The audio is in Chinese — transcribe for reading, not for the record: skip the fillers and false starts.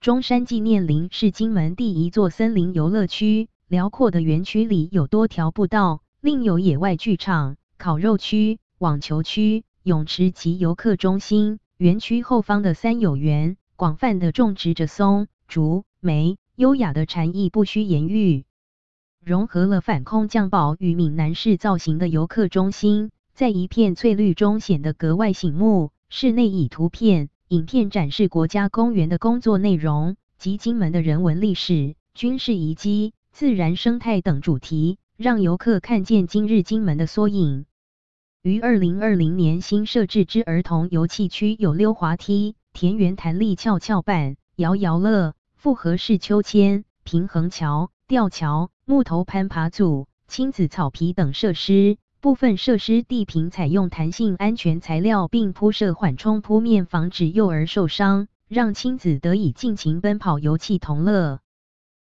中山纪念林是金门第一座森林游乐区，辽阔的园区里有多条步道，另有野外剧场、烤肉区、网球区、泳池及游客中心。园区后方的三友园，广泛的种植着松、竹、梅，优雅的禅意不需言喻。融合了反空降宝与闽南式造型的游客中心，在一片翠绿中显得格外醒目。室内以图片、影片展示国家公园的工作内容及金门的人文历史、军事遗迹、自然生态等主题，让游客看见今日金门的缩影。于2020年新设置之儿童游憩区有溜滑梯、田园弹力跷跷板、摇摇乐、复合式秋千、平衡桥、吊桥、木头攀爬组、亲子草皮等设施。部分设施地坪采用弹性安全材料，并铺设缓冲铺面，防止幼儿受伤，让亲子得以尽情奔跑游憩同乐。